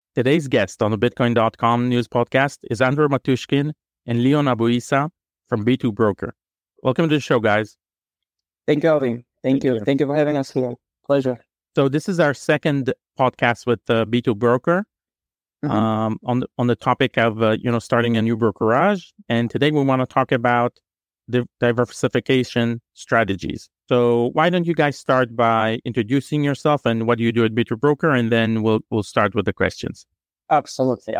Today's guest on the Bitcoin.com news podcast is Andrew Matushkin and Leon Abuisa from B2 Broker. Welcome to the show, guys. Thank you, Alvin. Thank you for having us here. Pleasure. So this is our second podcast with B2 Broker on the topic of starting a new brokerage. And today we want to talk about the diversification strategies. So why don't you guys start by introducing yourself and what do you do at B2 Broker, and then we'll start with the questions. Absolutely.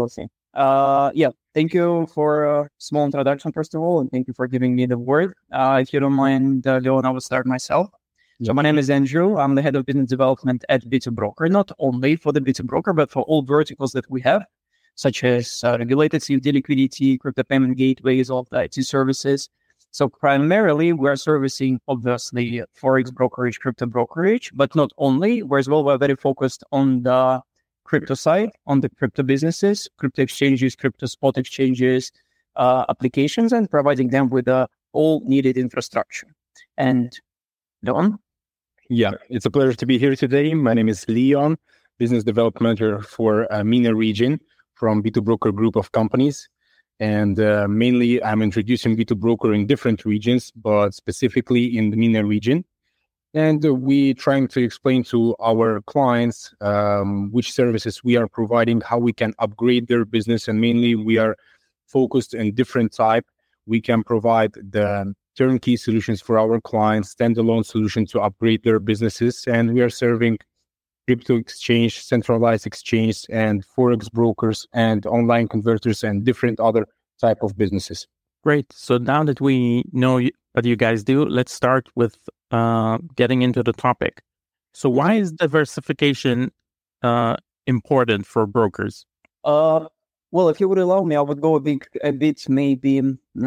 Thank you for a small introduction, first of all, and thank you for giving me the word. If you don't mind, Leon, I will start myself. So my name is Andrew. I'm the head of business development at B2 Broker, not only for the B2 Broker, but for all verticals that we have, such as regulated CFD liquidity, crypto payment gateways, all the IT services. So primarily, we're servicing, obviously, Forex brokerage, crypto brokerage, but not only. We're very focused on the crypto side, on the crypto businesses, crypto exchanges, crypto spot exchanges, applications, and providing them with all needed infrastructure. And Leon? Yeah, it's a pleasure to be here today. My name is Leon, business development manager for MENA region from B2 Broker group of companies. And mainly, I'm introducing B2 Broker in different regions, but specifically in the MENA region. And we're trying to explain to our clients which services we are providing, how we can upgrade their business. And mainly, we are focused in different type. We can provide the turnkey solutions for our clients, standalone solution to upgrade their businesses. And we are serving crypto exchange, centralized exchange, and Forex brokers, and online converters, and different other type of businesses. Great. So now that we know what you guys do, let's start with getting into the topic. So why is diversification important for brokers? Well, if you would allow me, I would go a bit maybe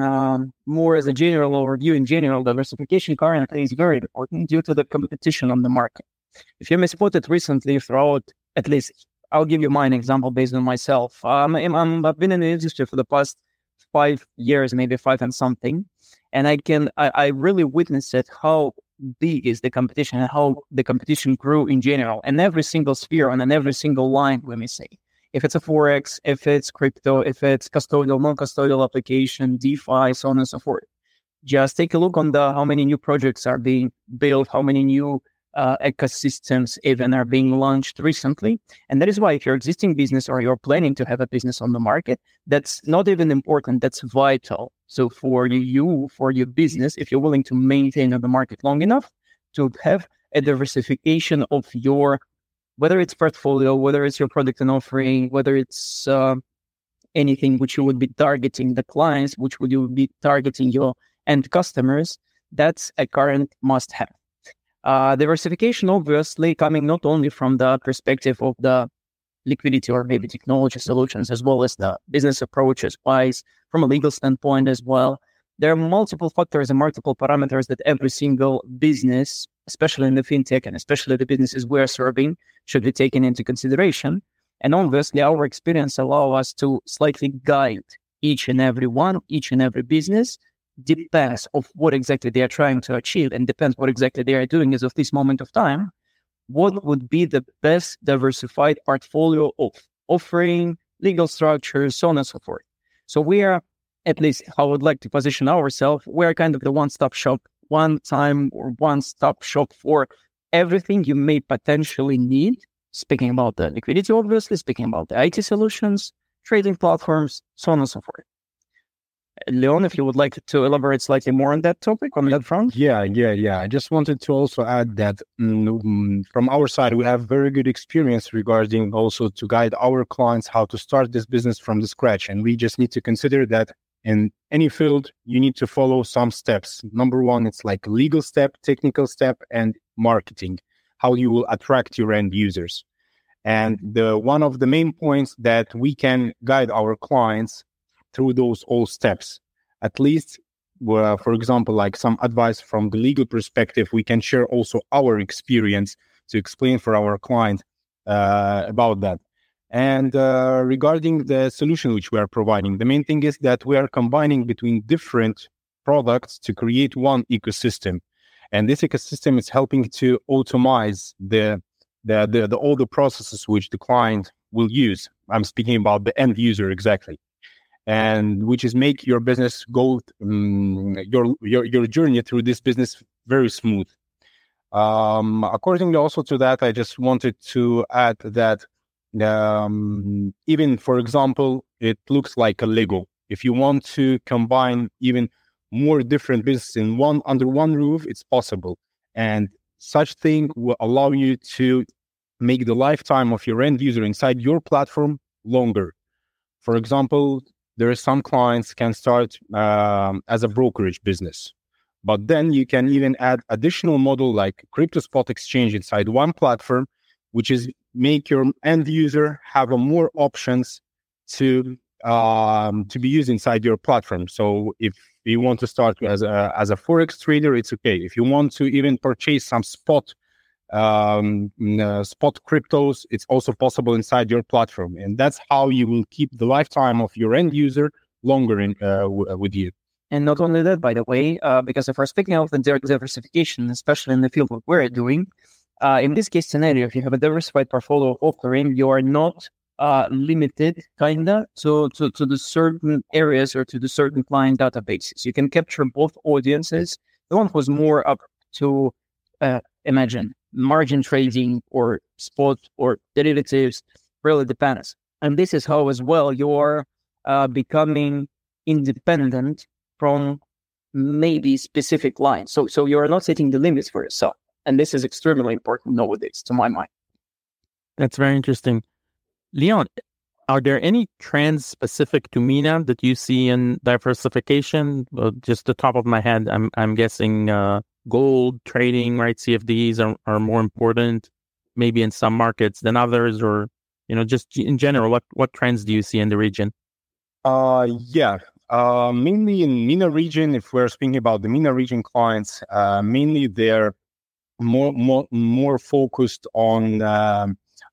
more as a general overview. In general, diversification currently is very important due to the competition on the market. If you may spot it recently throughout, at least, I'll give you my example based on myself. I've been in the industry for the past 5 years, maybe 5 and something. And I really witnessed it, how big is the competition and how the competition grew in general. And every single sphere and in every single line, let me say. If it's a Forex, if it's crypto, if it's custodial, non-custodial application, DeFi, so on and so forth. Just take a look on how many new projects are being built, how many new ecosystems even are being launched recently. And that is why if you're existing business or you're planning to have a business on the market, that's not even important, that's vital. So for your business, if you're willing to maintain on the market long enough, to have a diversification of your, whether it's portfolio, whether it's your product and offering, whether it's anything which you would be targeting the clients, which would you be targeting your end customers, that's a current must-have. Diversification, obviously, coming not only from the perspective of the liquidity or maybe technology solutions, as well as the business approaches wise, from a legal standpoint as well. There are multiple factors and multiple parameters that every single business, especially in the fintech and especially the businesses we're serving, should be taken into consideration. And obviously, our experience allows us to slightly guide each and every business. Depends of what exactly they are trying to achieve and depends what exactly they are doing as of this moment of time, what would be the best diversified portfolio of offering, legal structures, so on and so forth. So we are, at least how I would like to position ourselves, we're kind of the one-stop shop, one-stop shop for everything you may potentially need. Speaking about the liquidity, obviously, speaking about the IT solutions, trading platforms, so on and so forth. Leon, if you would like to elaborate slightly more on that topic, on that front. Yeah. I just wanted to also add that from our side, we have very good experience regarding also to guide our clients how to start this business from the scratch. And we just need to consider that in any field, you need to follow some steps. Number one, it's like legal step, technical step, and marketing, how you will attract your end users. And one of the main points that we can guide our clients through those all steps, at least, for example, like some advice from the legal perspective, we can share also our experience to explain for our client about that. And regarding the solution which we are providing, the main thing is that we are combining between different products to create one ecosystem. And this ecosystem is helping to automate all the processes which the client will use. I'm speaking about the end user exactly, and which is make your business go your journey through this business very smooth. Accordingly, also to that, I just wanted to add that even, for example, it looks like a Lego. If you want to combine even more different businesses under one roof, it's possible. And such thing will allow you to make the lifetime of your end user inside your platform longer. For example, there are some clients can start as a brokerage business, but then you can even add additional model like crypto spot exchange inside one platform, which is make your end user have more options to be used inside your platform. So if you want to start as a forex trader, it's okay. If you want to even purchase some spot cryptos, it's also possible inside your platform, and that's how you will keep the lifetime of your end user longer with you. And not only that, by the way, because if we're speaking of the diversification, especially in the field what we're doing, in this case scenario, if you have a diversified portfolio offering, you are not limited to the certain areas or to the certain client databases. You can capture both audiences. The one who's more up to imagine margin trading or spot or derivatives, really depends. And this is how as well you're becoming independent from maybe specific lines. So you're not setting the limits for yourself. And this is extremely important nowadays, to my mind. That's very interesting. Leon, are there any trends specific to MENA that you see in diversification? Just the top of my head, I'm guessing gold trading, right? CFDs are more important, maybe in some markets than others, or just in general, what trends do you see in the region? Mainly in MENA region. If we're speaking about the MENA region clients, mainly they're more focused on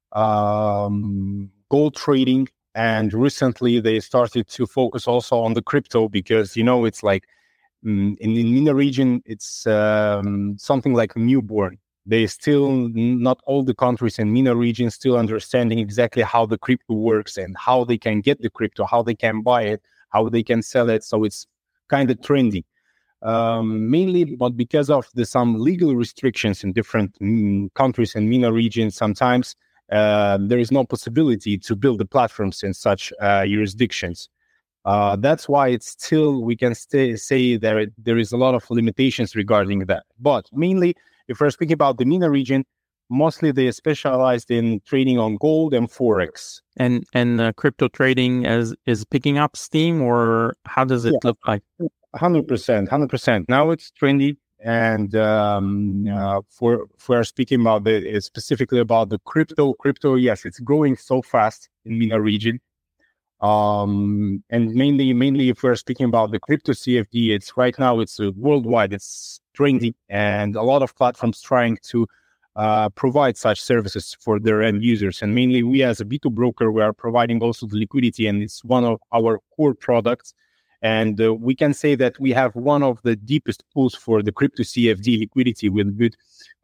gold trading, and recently they started to focus also on the crypto, because it's like in MENA region, it's something like newborn. They still, not all the countries in MENA region still understanding exactly how the crypto works and how they can get the crypto, how they can buy it, how they can sell it. So it's kind of trendy. Mainly, but because of some legal restrictions in different countries in MENA region, sometimes there is no possibility to build the platforms in such jurisdictions. That's why it's still, we can say there is a lot of limitations regarding that. But mainly, if we're speaking about the MENA region, mostly they are specialized in trading on gold and forex. And crypto trading is picking up steam, or how does it look like? 100%. Now it's trendy. And if we're speaking about specifically about the crypto, yes, it's growing so fast in MENA region. And mainly if we're speaking about the crypto CFD, it's right now, it's worldwide, it's trendy, and a lot of platforms trying to provide such services for their end users. And mainly we as a B2 broker, we are providing also the liquidity, and it's one of our core products. And we can say that we have one of the deepest pools for the crypto CFD liquidity with good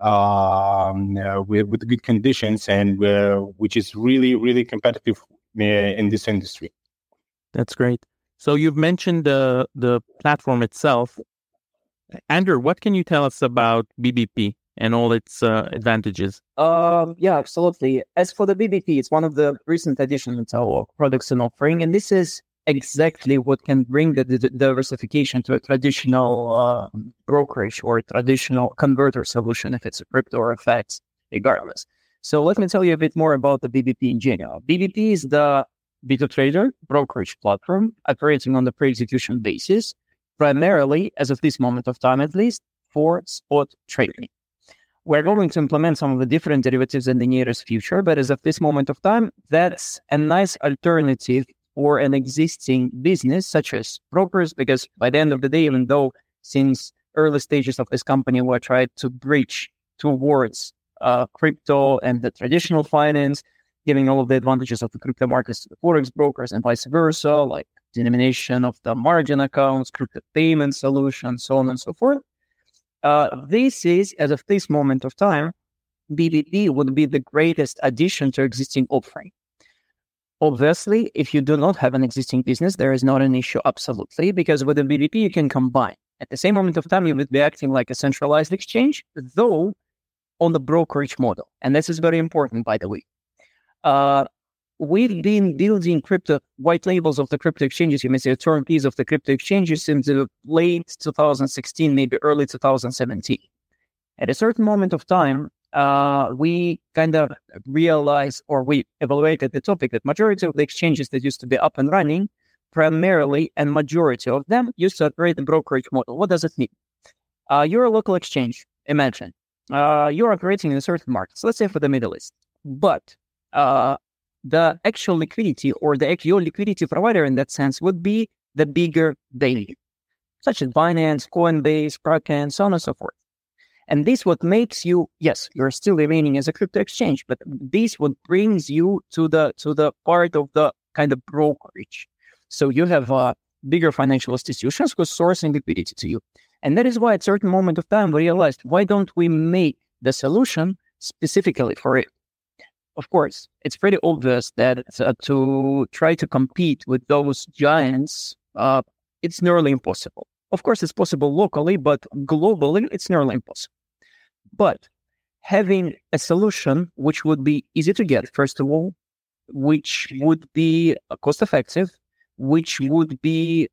good conditions, and which is really, really competitive in this industry. That's great. So you've mentioned the platform itself. Andrew, what can you tell us about BBP and all its advantages? Yeah, absolutely. As for the BBP, it's one of the recent additions to our products and offering, and this is exactly what can bring the diversification to a traditional brokerage or traditional converter solution, if it's a crypto or FX, regardless. So let me tell you a bit more about the BBP in general. BBP is the B2 Trader brokerage platform operating on the pre-execution basis, primarily, as of this moment of time at least, for spot trading. We're going to implement some of the different derivatives in the nearest future, but as of this moment of time, that's a nice alternative for an existing business such as brokers, because by the end of the day, even though since early stages of this company, we're trying to bridge towards crypto and the traditional finance, giving all of the advantages of the crypto markets to the forex brokers and vice versa, like denomination of the margin accounts, crypto payment solutions, so on and so forth. This is, as of this moment of time, BBP would be the greatest addition to existing offering. Obviously, if you do not have an existing business, there is not an issue, absolutely, because with a BDP, you can combine. At the same moment of time, you would be acting like a centralized exchange, though on the brokerage model. And this is very important, by the way. We've been building crypto white labels of the crypto exchanges, you may say turnkeys of the crypto exchanges since the late 2016, maybe early 2017. At a certain moment of time, we kind of realized, or we evaluated the topic, that majority of the exchanges that used to be up and running, primarily and majority of them used to operate the brokerage model. What does it mean? You're a local exchange, imagine. You're operating in a certain market, so let's say for the Middle East, but the actual liquidity or your liquidity provider in that sense would be the bigger venue, such as Binance, Coinbase, Kraken, so on and so forth. And this what makes you, yes, you're still remaining as a crypto exchange, but this what brings you to the part of the kind of brokerage. So you have bigger financial institutions who are sourcing liquidity to you. And that is why at a certain moment of time, we realized, why don't we make the solution specifically for it? Of course, it's pretty obvious that to try to compete with those giants, it's nearly impossible. Of course, it's possible locally, but globally, it's nearly impossible. But having a solution which would be easy to get, first of all, which would be cost-effective, which would be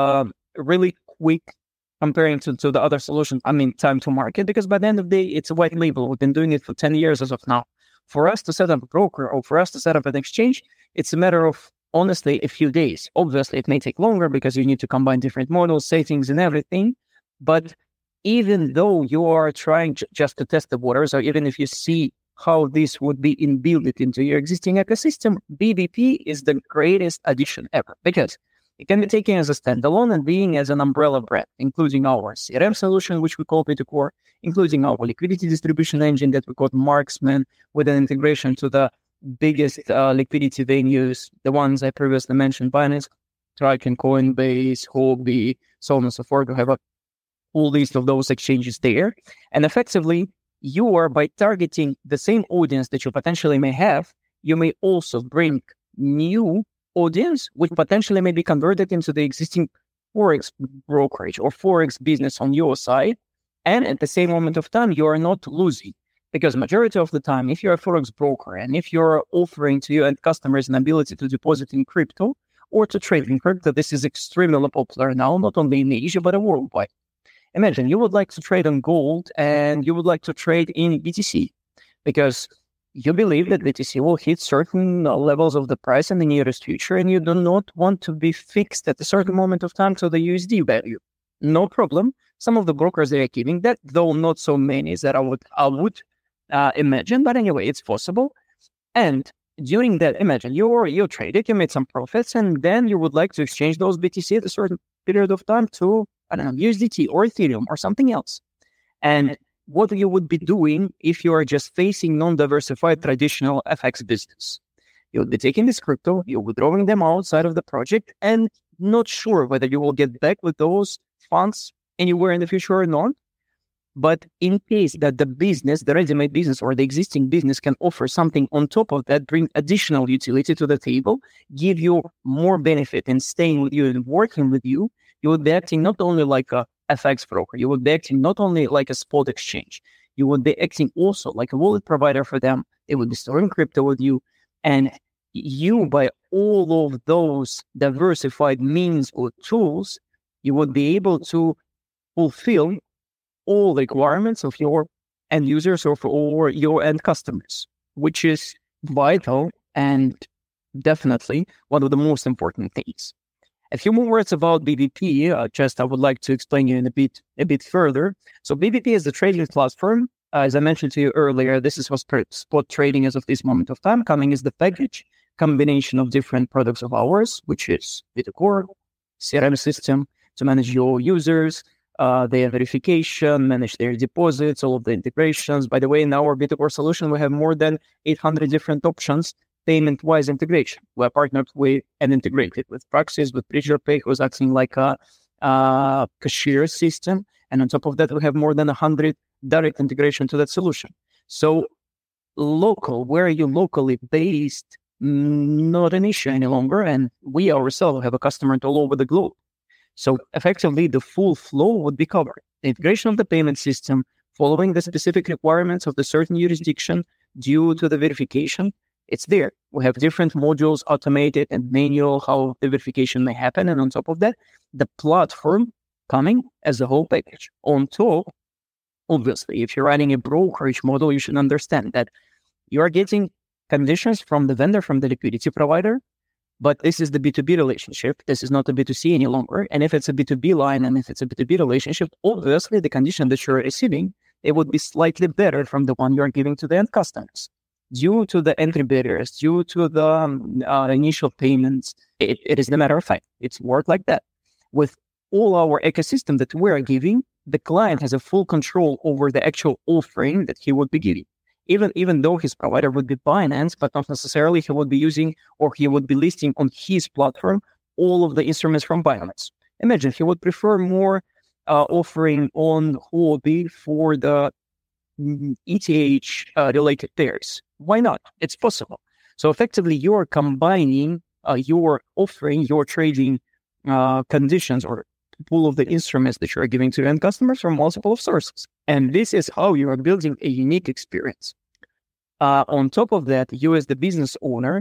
really quick comparing to the other solutions, time to market, because by the end of the day, it's a white label. We've been doing it for 10 years as of now. For us to set up a broker or for us to set up an exchange, it's a matter of, honestly, a few days. Obviously, it may take longer because you need to combine different models, settings, and everything. But even though you are trying just to test the waters, or even if you see how this would be inbuilt into your existing ecosystem, BBP is the greatest addition ever, because it can be taken as a standalone and being as an umbrella brand, including our CRM solution, which we call B2Core, including our liquidity distribution engine that we call Marksman, with an integration to the biggest liquidity venues, the ones I previously mentioned, Binance, Kraken, Coinbase, Huobi, so on and so forth. We have a full list of those exchanges there. And effectively, you are, by targeting the same audience that you potentially may have, you may also bring new audience, which potentially may be converted into the existing Forex brokerage or Forex business on your side. And at the same moment of time, you are not losing. Because majority of the time, if you're a Forex broker and if you're offering to your end customers an ability to deposit in crypto or to trade in crypto, this is extremely popular now, not only in Asia, but worldwide. Imagine you would like to trade on gold and you would like to trade in BTC because you believe that BTC will hit certain levels of the price in the nearest future, and you do not want to be fixed at a certain moment of time to the USD value. No problem. Some of the brokers, they are giving that, though not so many that I would imagine. But anyway, it's possible. And during that, imagine you traded, you made some profits, and then you would like to exchange those BTC at a certain period of time to, USDT or Ethereum or something else. And what you would be doing if you are just facing non-diversified traditional FX business? You would be taking this crypto, you're withdrawing them outside of the project, and not sure whether you will get back with those funds anywhere in the future or not. But in case that the business, the ready-made business or the existing business can offer something on top of that, bring additional utility to the table, give you more benefit in staying with you and working with you, you would be acting not only like a FX broker, you would be acting not only like a spot exchange, you would be acting also like a wallet provider for them. They would be storing crypto with you. And you, by all of those diversified means or tools, you would be able to fulfill all the requirements of your end users or your end customers, which is vital and definitely one of the most important things. A few more words about BBP. I would like to explain you in a bit further. So BBP is a trading platform. As I mentioned to you earlier, this is for spot trading as of this moment of time. Coming is the package combination of different products of ours, which is B2Core, CRM system to manage your users, their verification, manage their deposits, all of the integrations. By the way, in our B2Core solution, we have more than 800 different options, payment-wise integration. We're partnered with and integrated with Praxis, with PridgerPay, who's acting like a cashier system. And on top of that, we have more than 100 direct integration to that solution. So where you're locally based, not an issue any longer. And we ourselves have a customer all over the globe. So effectively, the full flow would be covered. The integration of the payment system, following the specific requirements of the certain jurisdiction due to the verification, it's there. We have different modules, automated and manual, how the verification may happen. And on top of that, the platform coming as a whole package. On top, obviously, if you're writing a brokerage model, you should understand that you are getting conditions from the vendor, from the liquidity provider, but this is the B2B relationship. This is not a B2C any longer. And if it's a B2B line and if it's a B2B relationship, obviously the condition that you're receiving, it would be slightly better from the one you're giving to the end customers. Due to the entry barriers, due to the initial payments, it is the matter of fact. It's worked like that. With all our ecosystem that we're giving, the client has a full control over the actual offering that he would be giving. Even though his provider would be Binance, but not necessarily he would be using or he would be listing on his platform all of the instruments from Binance. Imagine he would prefer more offering on Huobi for the ETH related pairs. Why not? It's possible. So effectively, you're combining your offering, your trading conditions or pool of the instruments that you're giving to end customers from multiple sources. And this is how you are building a unique experience. On top of that, you as the business owner,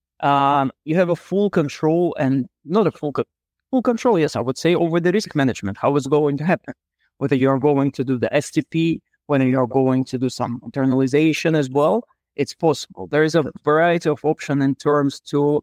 you have a full control and not a full control, yes, I would say, over the risk management, how it's going to happen. Whether you're going to do the STP, whether you're going to do some internalization as well, it's possible. There is a variety of options in terms to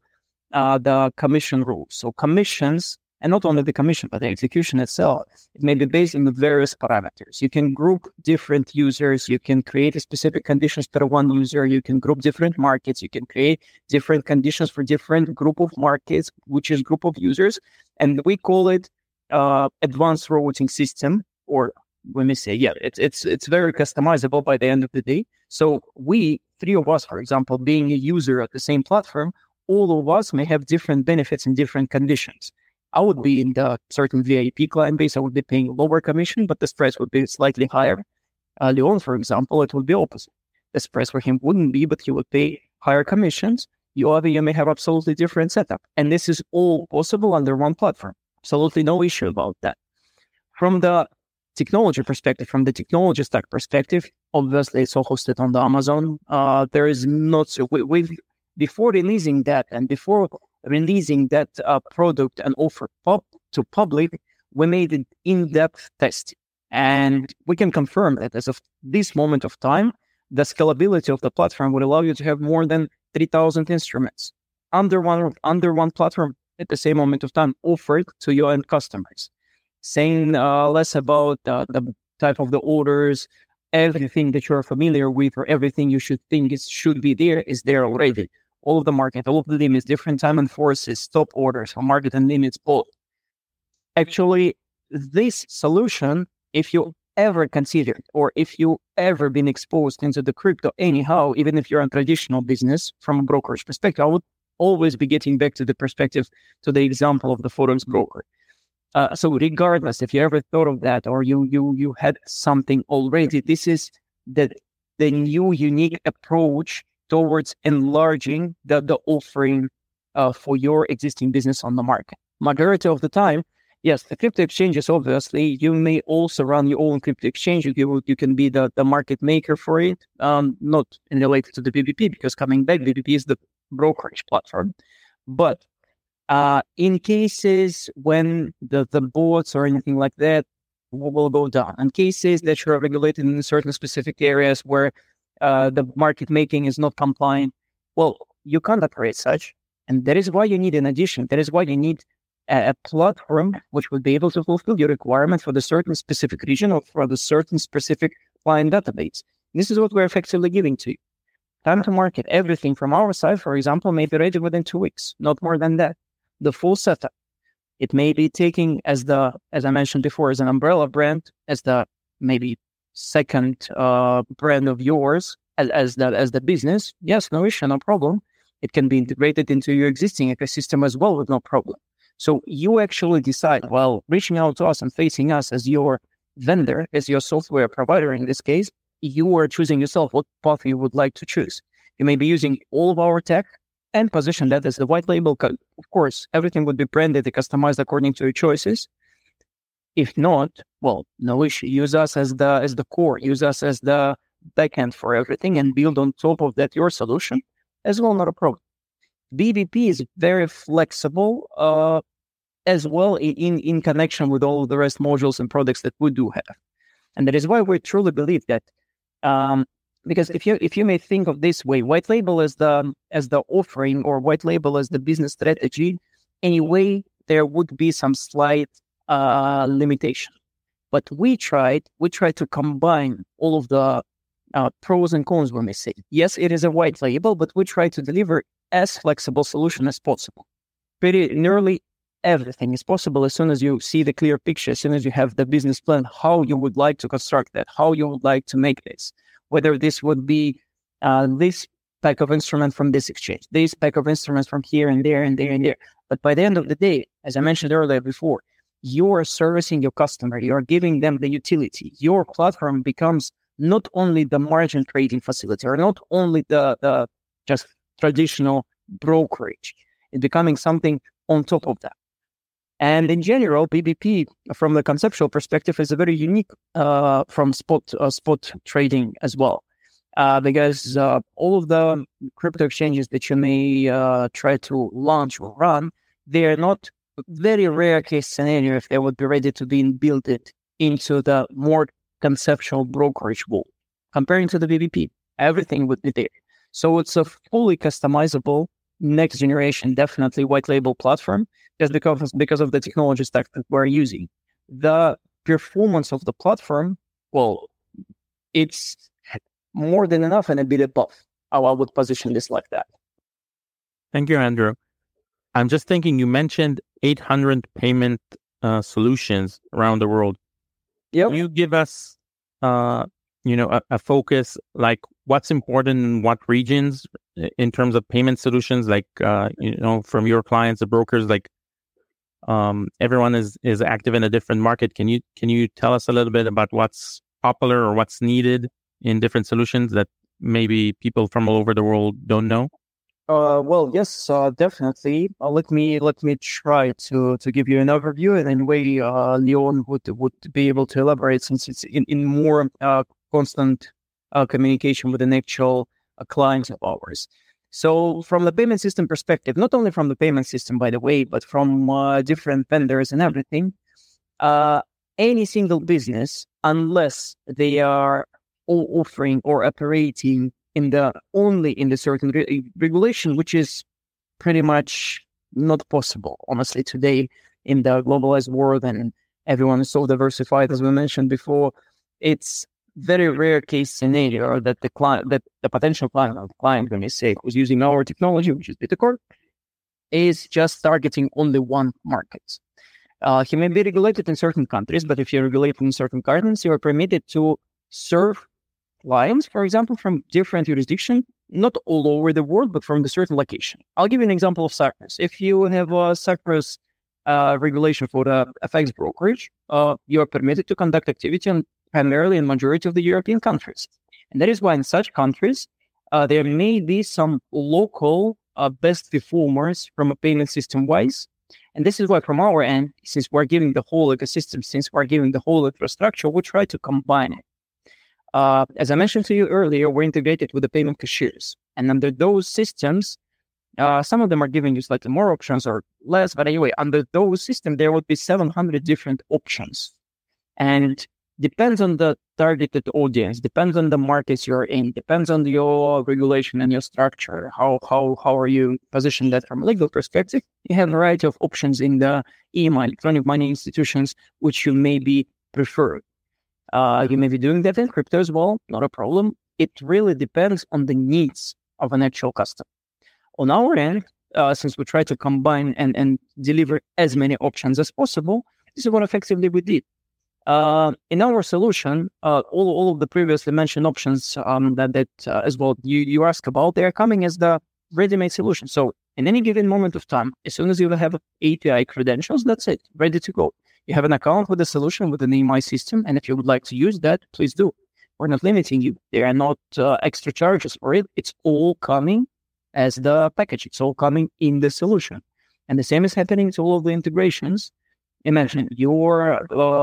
the commission rules. So commissions, and not only the commission, but the execution itself, it may be based on the various parameters. You can group different users. You can create specific conditions per one user. You can group different markets. You can create different conditions for different group of markets, which is group of users. And we call it advanced routing system, or when we say, it's very customizable by the end of the day. So we, three of us, for example, being a user at the same platform, all of us may have different benefits and different conditions. I would be in the certain VIP client base. I would be paying lower commission, but the spreads would be slightly higher. Leon, for example, it would be opposite. The spreads for him wouldn't be, but he would pay higher commissions. You may have absolutely different setup. And this is all possible under one platform. Absolutely no issue about that. From the technology perspective, from the technology stack perspective, obviously it's all hosted on the Amazon. There is not so before releasing that and before releasing that product and offer to public, we made an in-depth test. And we can confirm that as of this moment of time, the scalability of the platform would allow you to have more than 3,000 instruments under one platform at the same moment of time offered to your end customers. Saying less about the type of the orders, everything that you're familiar with or everything you should think should be there is there already. All of the market, all of the limits, different time and forces, stop orders, or market and limits, both. Actually, this solution, if you ever considered or if you ever been exposed into the crypto anyhow, even if you're in traditional business from a brokerage perspective, I would always be getting back to the perspective, to the example of the Forex broker. So regardless, if you ever thought of that or you had something already, this is the new unique approach towards enlarging the offering for your existing business on the market. Majority of the time, yes, the crypto exchanges, obviously, you may also run your own crypto exchange. You can be the market maker for it, not related to the BBP, because coming back, BBP is the brokerage platform. But in cases when the bots or anything like that will go down, in cases that you're regulated in certain specific areas where the market making is not compliant, well, you can't operate such. And that is why you need an addition. That is why you need a platform which would be able to fulfill your requirement for the certain specific region or for the certain specific client database. This is what we're effectively giving to you. Time to market, everything from our side, for example, may be ready within 2 weeks, not more than that. The full setup. It may be taking as I mentioned before, as an umbrella brand, as the maybe second brand of yours as the business. Yes, no issue, no problem. It can be integrated into your existing ecosystem as well with no problem. So you actually decide, while reaching out to us and facing us as your vendor, as your software provider in this case, you are choosing yourself what path you would like to choose. You may be using all of our tech, and position that as the white label. Of course, everything would be branded and customized according to your choices. If not, well, no issue. Use us as the core. Use us as the backend for everything, and build on top of that your solution as well. Not a problem. BBP is very flexible as well in connection with all the rest modules and products that we do have, and that is why we truly believe that. Because if you may think of this way, white label as the offering, or white label as the business strategy, anyway, there would be some slight limitation. But we tried to combine all of the pros and cons, we may say. Yes, it is a white label, but we try to deliver as flexible solution as possible. Pretty nearly everything is possible as soon as you see the clear picture, as soon as you have the business plan, how you would like to construct that, how you would like to make this. Whether this would be this pack of instruments from this exchange, this pack of instruments from here and there and there and there. But by the end of the day, as I mentioned earlier before, you are servicing your customer. You are giving them the utility. Your platform becomes not only the margin trading facility, or not only the just traditional brokerage. It's becoming something on top of that. And in general, BBP, from the conceptual perspective, is a very unique from spot trading as well, because all of the crypto exchanges that you may try to launch or run, they are not very rare case scenario if they would be ready to be built into the more conceptual brokerage world. Comparing to the BBP, everything would be there. So it's a fully customizable next generation, definitely white label platform, just because of the technology stack that we're using. The performance of the platform, well, it's more than enough and a bit above how I would position this like that. Thank you, Andrew. I'm just thinking, you mentioned 800 payment solutions around the world. Yep. Can you give us, a focus, like what's important in what regions in terms of payment solutions, like, from your clients, the brokers, like, everyone is active in a different market. Can you tell us a little bit about what's popular or what's needed in different solutions that maybe people from all over the world don't know? Well, yes, definitely. Let me try to give you an overview, and then Leon would be able to elaborate, since it's in more constant communication with an actual client of ours. So from the payment system perspective, not only from the payment system, by the way, but from different vendors and everything, any single business, unless they are all offering or operating only in the certain regulation, which is pretty much not possible, honestly, today in the globalized world, and everyone is so diversified, as we mentioned before. It's very rare case scenario that the potential client, let me say, who's using our technology, which is Bitcoin, is just targeting only one market. He may be regulated in certain countries, but if you're regulated in certain countries, you are permitted to serve clients, for example, from different jurisdictions, not all over the world, but from a certain location. I'll give you an example of Cyprus. If you have a Cyprus regulation for the FX brokerage, you are permitted to conduct activity primarily in majority of the European countries. And that is why in such countries, there may be some local best performers from a payment system-wise. And this is why from our end, since we're giving the whole ecosystem, since we're giving the whole infrastructure, we try to combine it. As I mentioned to you earlier, we're integrated with the payment cashiers. And under those systems, some of them are giving you slightly more options or less. But anyway, under those systems, there would be 700 different options. And depends on the targeted audience, depends on the markets you're in, depends on your regulation and your structure. How are you positioned that from a legal perspective? You have a variety of options in the EMI, electronic money institutions, which you may be preferred. You may be doing that in crypto as well, not a problem. It really depends on the needs of an actual customer. On our end, since we try to combine and deliver as many options as possible, this is what effectively we did. In our solution, all of the previously mentioned options that as well you ask about, they are coming as the ready-made solution. So in any given moment of time, as soon as you have API credentials, that's it, ready to go. You have an account with the solution, with an EMI system, and if you would like to use that, please do. We're not limiting you. There are not extra charges for it. It's all coming as the package. It's all coming in the solution. And the same is happening to all of the integrations. Imagine you're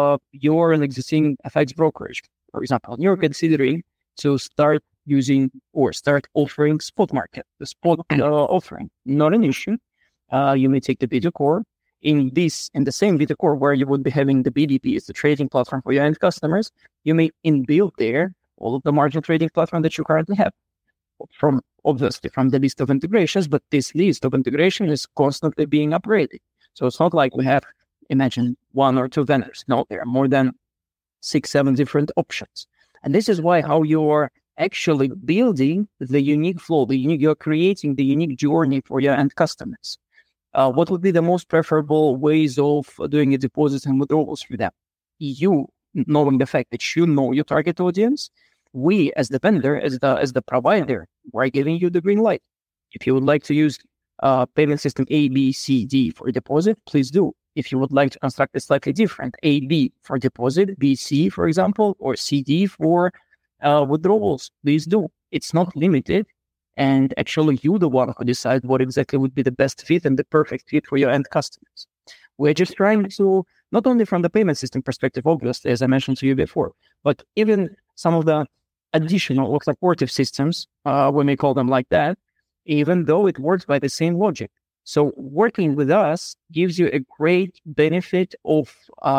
an existing FX brokerage, for example, and you're considering to start using or start offering spot market, the spot offering. Not an issue. You may take the BTO Core in the same BTO Core where you would be having the BDP as the trading platform for your end customers. You may inbuild there all of the margin trading platform that you currently have from the list of integrations, but this list of integration is constantly being upgraded. So it's not like we have, imagine, one or two vendors. No, there are more than 6-7 different options. And this is why how you're actually building the unique flow, you're creating the unique journey for your end customers. What would be the most preferable ways of doing a deposits and withdrawals for them? You knowing the fact that you know your target audience, we as the vendor, as the provider, we're giving you the green light. If you would like to use payment system A, B, C, D for a deposit, please do. If you would like to construct it slightly different, A, B for deposit, B, C, for example, or C, D for withdrawals, please do. It's not limited. And actually, you're the one who decides what exactly would be the best fit and the perfect fit for your end customers. We're just trying to, not only from the payment system perspective, obviously, as I mentioned to you before, but even some of the additional or supportive systems, we may call them like that, even though it works by the same logic. So working with us gives you a great benefit of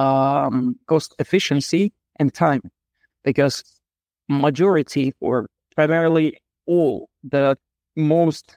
cost efficiency and time, because majority or primarily all the most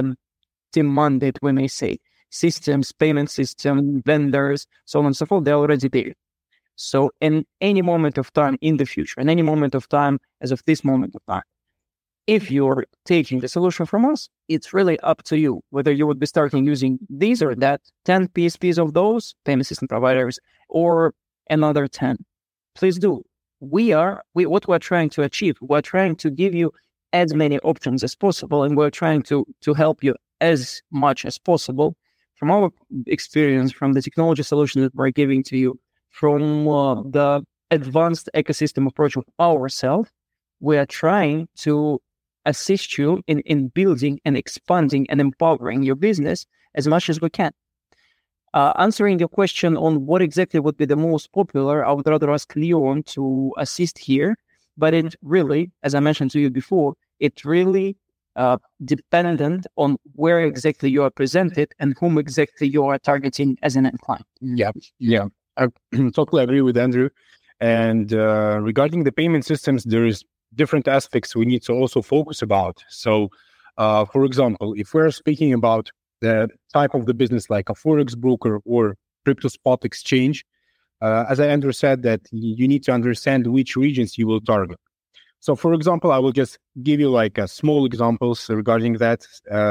demanded, we may say, systems, payment system, vendors, so on and so forth, they're already there. So in any moment of time in the future, in any moment of time as of this moment of time, if you're taking the solution from us, it's really up to you whether you would be starting using these or that 10 PSPs of those payment system providers or another 10. Please do. What we're trying to achieve, we're trying to give you as many options as possible, and we're trying to help you as much as possible from our experience, from the technology solution that we're giving to you, from the advanced ecosystem approach of ourselves. We are trying to assist you in building and expanding and empowering your business as much as we can. Answering your question on what exactly would be the most popular, I would rather ask Leon to assist here. But it really, as I mentioned to you before, it's really dependent on where exactly you are presented and whom exactly you are targeting as an end client. Yeah. I totally agree with Andrew. And regarding the payment systems, there is different aspects we need to also focus about. So, for example, if we're speaking about the type of the business like a Forex broker or crypto spot exchange, as Andrew said, that you need to understand which regions you will target. So, for example, I will just give you like a small examples regarding that.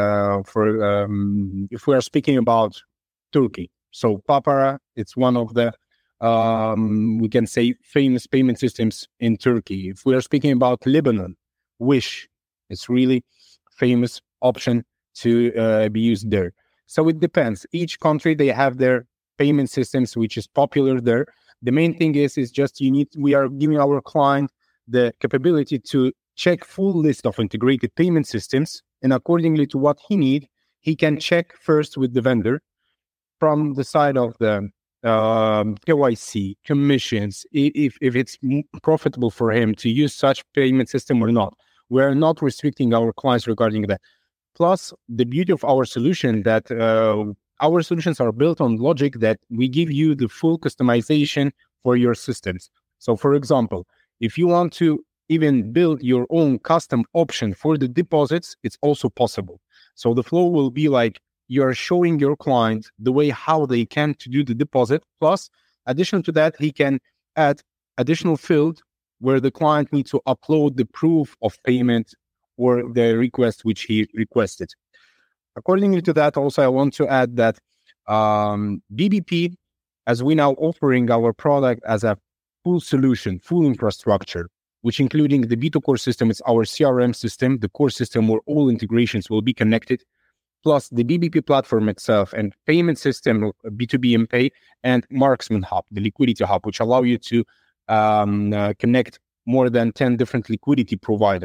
If we are speaking about Turkey, so Papara, it's one of the we can say famous payment systems in Turkey. If we are speaking about Lebanon, Wish, it's really famous option to be used there. So it depends. Each country, they have their payment systems, which is popular there. The main thing is just we are giving our client the capability to check full list of integrated payment systems, and accordingly to what he need, he can check first with the vendor from the side of the KYC, commissions, if it's profitable for him to use such payment system or not. We're not restricting our clients regarding that. Plus, the beauty of our solution that our solutions are built on logic that we give you the full customization for your systems. So, for example, if you want to even build your own custom option for the deposits, it's also possible. So the flow will be like you're showing your client the way how they can to do the deposit. Plus, addition to that, he can add additional field where the client needs to upload the proof of payment or the request which he requested. Accordingly to that, also, I want to add that BBP, as we now offering our product as a full solution, full infrastructure, which including the BTO Core system, it's our CRM system, the core system where all integrations will be connected, plus the BBP platform itself and payment system, B2B and Pay, and Marksman Hub, the liquidity hub, which allow you to connect more than 10 different liquidity providers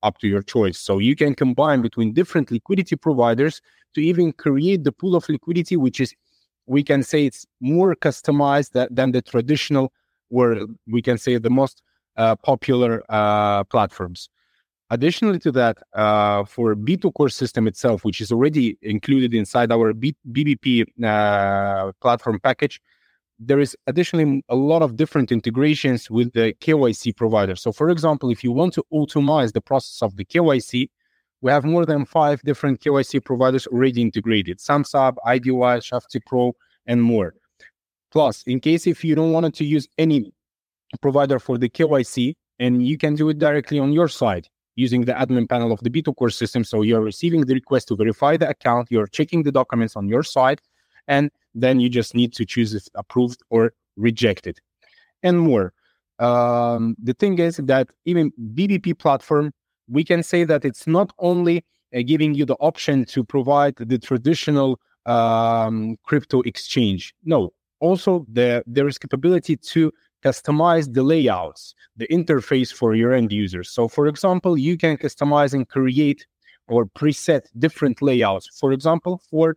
up to your choice. So you can combine between different liquidity providers to even create the pool of liquidity, which is, we can say, it's more customized than the traditional, or we can say the most popular platforms. Additionally to that, for B2 Core system itself, which is already included inside our BBP platform package, there is additionally a lot of different integrations with the KYC provider. So, for example, if you want to automate the process of the KYC, we have more than 5 different KYC providers already integrated: SamSab, IDY, Shafty Pro, and more. Plus, in case if you don't want to use any provider for the KYC, and you can do it directly on your side using the admin panel of the B2 Core system. So you're receiving the request to verify the account, you're checking the documents on your side, and then you just need to choose if approved or rejected, and more. The thing is that even BBP platform, we can say that it's not only giving you the option to provide the traditional crypto exchange. No, also there is capability to customize the layouts, the interface for your end users. So, for example, you can customize and create or preset different layouts. For example, for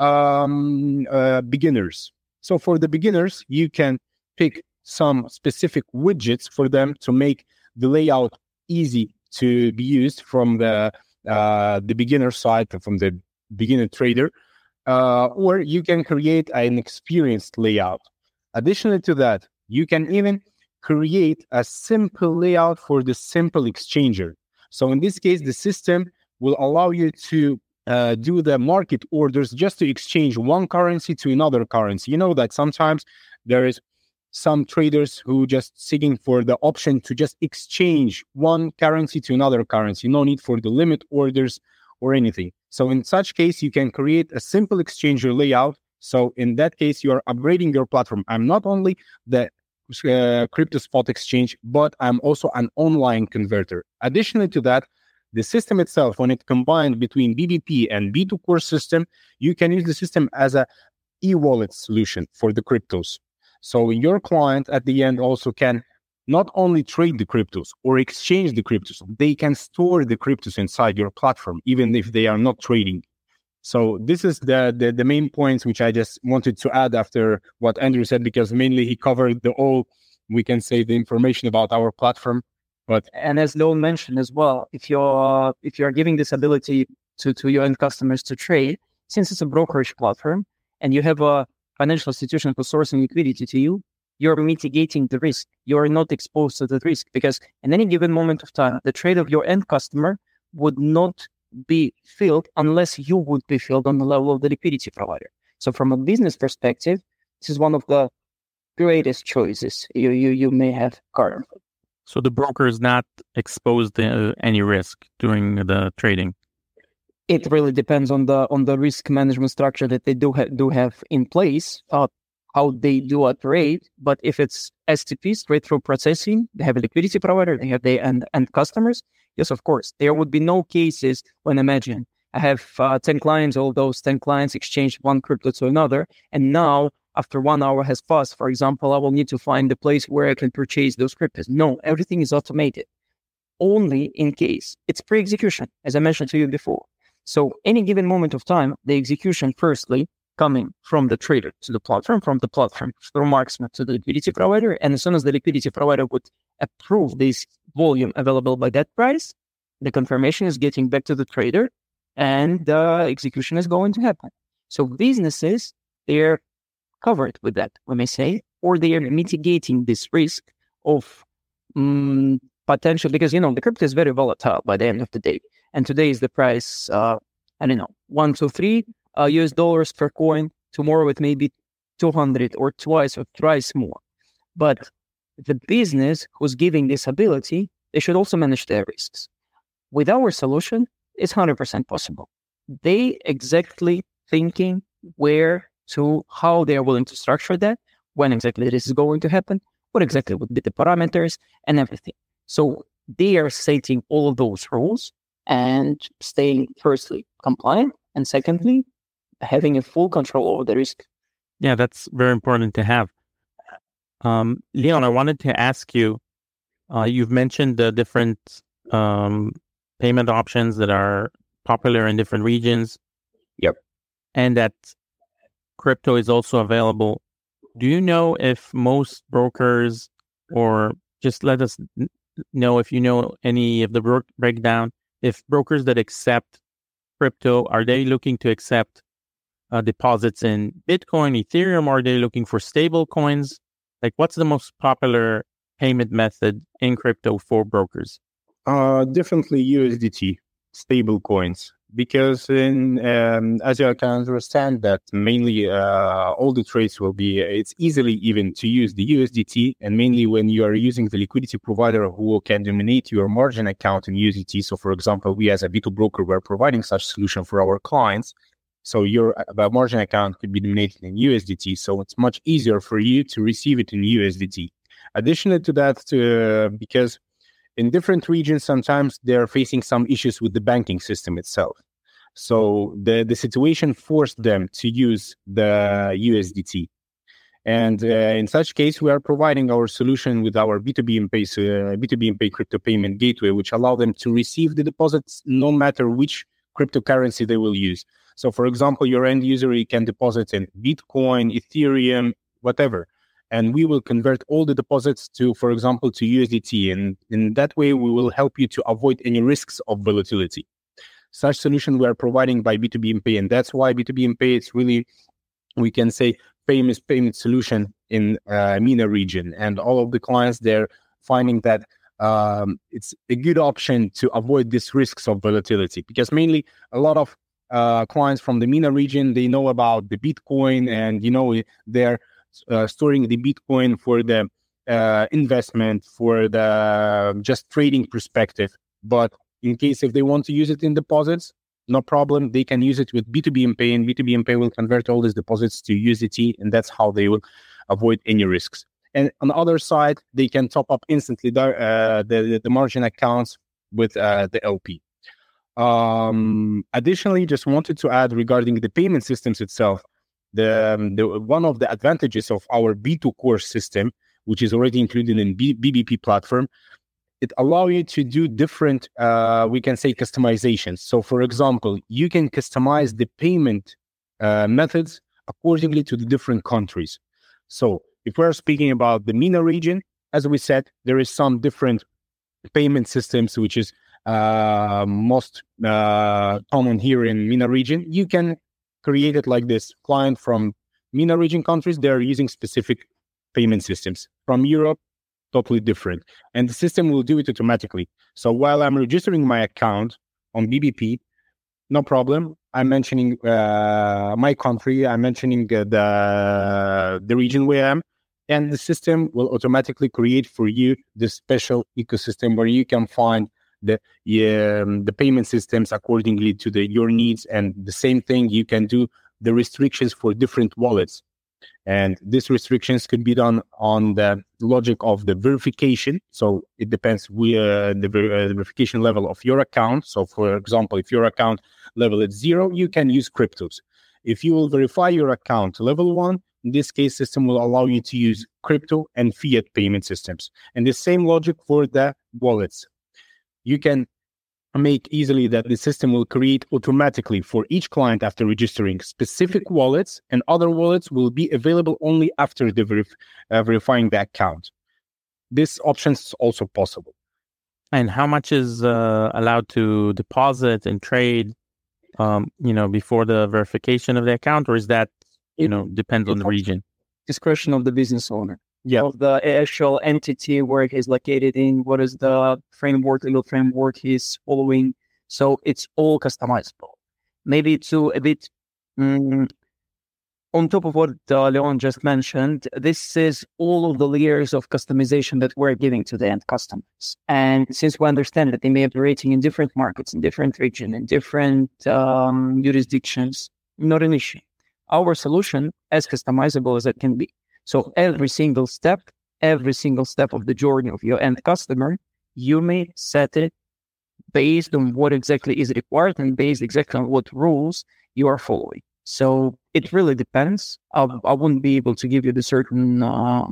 beginners. So for the beginners, you can pick some specific widgets for them to make the layout easy to be used from the beginner side, from the beginner trader, or you can create an experienced layout. Additionally to that, you can even create a simple layout for the simple exchanger. So in this case, the system will allow you to do the market orders just to exchange one currency to another currency. You know that sometimes there is some traders who just seeking for the option to just exchange one currency to another currency. No need for the limit orders or anything. So in such case, you can create a simple exchanger layout. So in that case, you are upgrading your platform. I'm not only the crypto spot exchange, but I'm also an online converter. Additionally to that, the system itself, when it combined between BBP and B2 Core system, you can use the system as a e-wallet solution for the cryptos. So your client at the end also can not only trade the cryptos or exchange the cryptos, they can store the cryptos inside your platform, even if they are not trading. So this is the main points which I just wanted to add after what Andrew said, because mainly he covered we can say, the information about our platform. And as Leon mentioned as well, if you're giving this ability to your end customers to trade, since it's a brokerage platform and you have a financial institution for sourcing liquidity to you, you're mitigating the risk. You're not exposed to the risk, because in any given moment of time, the trade of your end customer would not be filled unless you would be filled on the level of the liquidity provider. So from a business perspective, this is one of the greatest choices you may have currently. So the broker is not exposed to any risk during the trading. It really depends on the risk management structure that they do have in place, how they do operate. But if it's STP, straight through processing, they have a liquidity provider, they have their end customers. Yes, of course, there would be no cases when, imagine, I have 10 clients, all those 10 clients exchange one crypto to another, and now after 1 hour has passed, for example, I will need to find the place where I can purchase those cryptos. No, everything is automated. Only in case it's pre-execution, as I mentioned to you before. So any given moment of time, the execution firstly coming from the trader to the platform, from the platform through Marksman to the liquidity provider. And as soon as the liquidity provider would approve this volume available by that price, the confirmation is getting back to the trader and the execution is going to happen. So businesses, they're covered with that, we may say, or they are mitigating this risk of potential, because, the crypto is very volatile by the end of the day. And today is the price, $1 to $3 US dollars per coin. Tomorrow it may be 200 or twice or thrice more. But the business who's giving this ability, they should also manage their risks. With our solution, it's 100% possible. They exactly thinking how they are willing to structure that, when exactly this is going to happen, what exactly would be the parameters and everything. So they are setting all of those rules and staying, firstly, compliant, and secondly, having a full control over the risk. Yeah, that's very important to have. Leon, I wanted to ask you, you've mentioned the different payment options that are popular in different regions. Yep. And that crypto is also available. Do you know if most brokers, or just let us know if you know any of the breakdown, if brokers that accept crypto, are they looking to accept deposits in Bitcoin, Ethereum, or are they looking for stable coins? Like, what's the most popular payment method in crypto for brokers? Definitely USDT, stable coins. Because as you can understand that mainly all the trades will be, it's easily even to use the USDT, and mainly when you are using the liquidity provider who can dominate your margin account in USDT. So for example, we as a B2 broker, we're providing such solution for our clients. So your margin account could be dominated in USDT. So it's much easier for you to receive it in USDT. Additionally to that, because in different regions, sometimes they're facing some issues with the banking system itself. So the situation forced them to use the USDT. And in such case, we are providing our solution with our B2B Pay crypto payment gateway, which allow them to receive the deposits no matter which cryptocurrency they will use. So for example, your end user, you can deposit in Bitcoin, Ethereum, whatever. And we will convert all the deposits to, for example, to USDT. And in that way, we will help you to avoid any risks of volatility. Such solution we are providing by B2B Pay. And that's why B2B Pay is really, we can say, famous payment solution in MENA region. And all of the clients, they're finding that it's a good option to avoid these risks of volatility. Because mainly a lot of clients from the MENA region, they know about the Bitcoin, and, they're storing the Bitcoin for the investment, for the just trading perspective. But in case if they want to use it in deposits, no problem. They can use it with B2B Pay, and B2B Pay will convert all these deposits to USDT, and that's how they will avoid any risks. And on the other side, they can top up instantly the margin accounts with the LP. Additionally, just wanted to add regarding the payment systems itself, the one of the advantages of our B2 core system, which is already included in BBP platform, it allows you to do different, we can say, customizations. So for example, you can customize the payment methods accordingly to the different countries. So if we're speaking about the MENA region, as we said, there is some different payment systems, which is most common here in MENA region. You can create it like this. Client from MENA region countries, they're using specific payment systems. From Europe, totally different. And the system will do it automatically. So while I'm registering my account on BBP, no problem. I'm mentioning my country. I'm mentioning the region where I am. And the system will automatically create for you this special ecosystem where you can find the payment systems accordingly to your needs. And the same thing, you can do the restrictions for different wallets. And these restrictions could be done on the logic of the verification. So it depends the verification level of your account. So for example, if your account level is 0, you can use cryptos. If you will verify your account level 1, in this case, system will allow you to use crypto and fiat payment systems. And the same logic for the wallets. You can make easily that the system will create automatically for each client after registering specific wallets, and other wallets will be available only after the verifying the account. This option is also possible. And how much is allowed to deposit and trade, before the verification of the account, or is that, depends on the region? Discretion of the business owner. Yeah. Of the actual entity where he's located in, what is the legal framework he's following. So it's all customizable. Maybe to a bit on top of what Leon just mentioned, this is all of the layers of customization that we're giving to the end customers. And since we understand that they may be operating in different markets, in different regions, in different jurisdictions, not an issue. Our solution, as customizable as it can be. So every single step of the journey of your end customer, you may set it based on what exactly is required and based exactly on what rules you are following. So it really depends. I wouldn't be able to give you the certain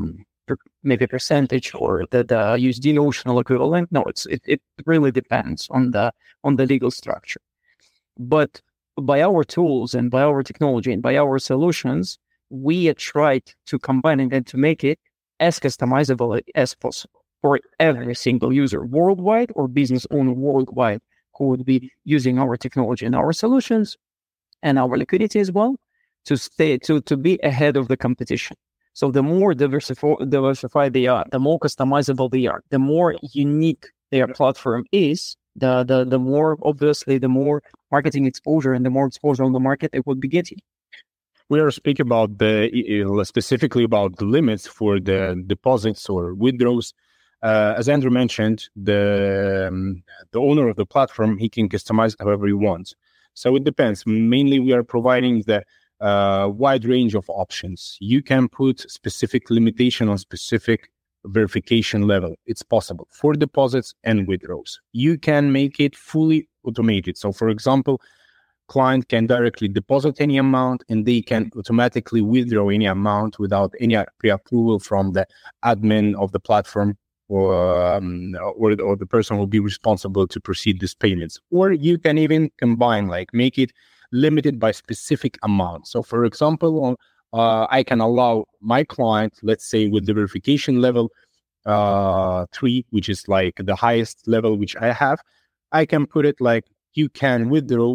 maybe percentage or the USD notional equivalent. No, it really depends on the legal structure. But by our tools and by our technology and by our solutions, we tried to combine it and to make it as customizable as possible for every single user worldwide or business owner worldwide who would be using our technology and our solutions and our liquidity as well to be ahead of the competition. So the more diversified they are, the more customizable they are, the more unique their platform is, the more obviously the more marketing exposure and the more exposure on the market it would be getting. We are speaking about specifically about the limits for the deposits or withdrawals. As Andrew mentioned, the owner of the platform, he can customize however he wants. So it depends. Mainly, we are providing the wide range of options. You can put specific limitation on specific verification level. It's possible for deposits and withdrawals. You can make it fully automated. So, for example, client can directly deposit any amount and they can automatically withdraw any amount without any pre-approval from the admin of the platform or the person will be responsible to proceed these payments. Or you can even combine, like make it limited by specific amount. So, for example, I can allow my client, let's say with the verification level 3, which is like the highest level which I have, I can put it like you can withdraw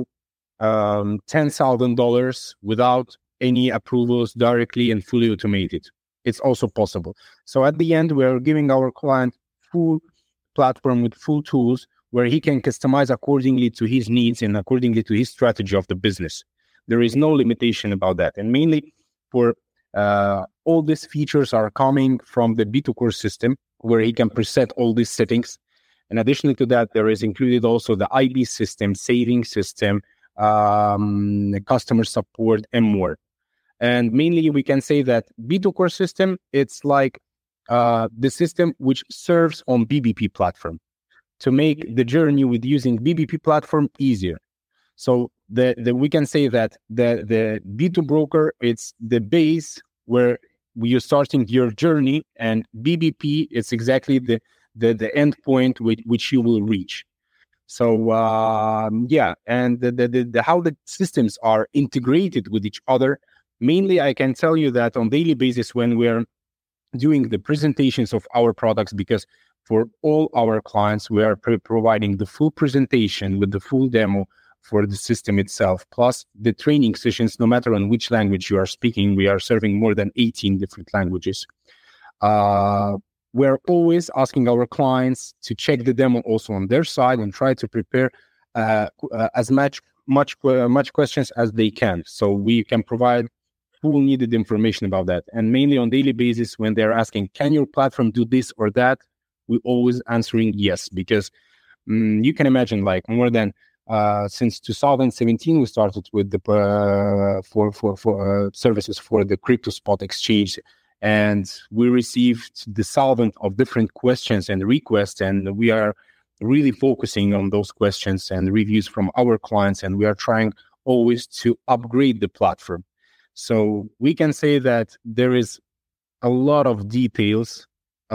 $10,000 without any approvals directly and fully automated. It's also possible. So at the end, we're giving our client full platform with full tools where he can customize accordingly to his needs and accordingly to his strategy of the business. There is no limitation about that. And mainly for all these features are coming from the B2Core system where he can preset all these settings. And additionally to that, there is included also the IB system, saving system, customer support, and more. And mainly we can say that B2Core system, it's like the system which serves on BBP platform to make the journey with using BBP platform easier. So we can say that the B2 broker, it's the base where you're starting your journey, and BBP is exactly the end point which you will reach. So and the how the systems are integrated with each other. Mainly, I can tell you that on daily basis when we're doing the presentations of our products, because for all our clients, we are providing the full presentation with the full demo for the system itself, plus the training sessions, no matter on which language you are speaking. We are serving more than 18 different languages. We're always asking our clients to check the demo also on their side and try to prepare as much questions as they can, so we can provide full needed information about that. And mainly on daily basis, when they're asking, can your platform do this or that? We always answering yes, because you can imagine like more than since 2017, we started with the for services for the crypto spot exchange, and we received the solvent of different questions and requests, and we are really focusing on those questions and reviews from our clients, and we are trying always to upgrade the platform. So we can say that there is a lot of details.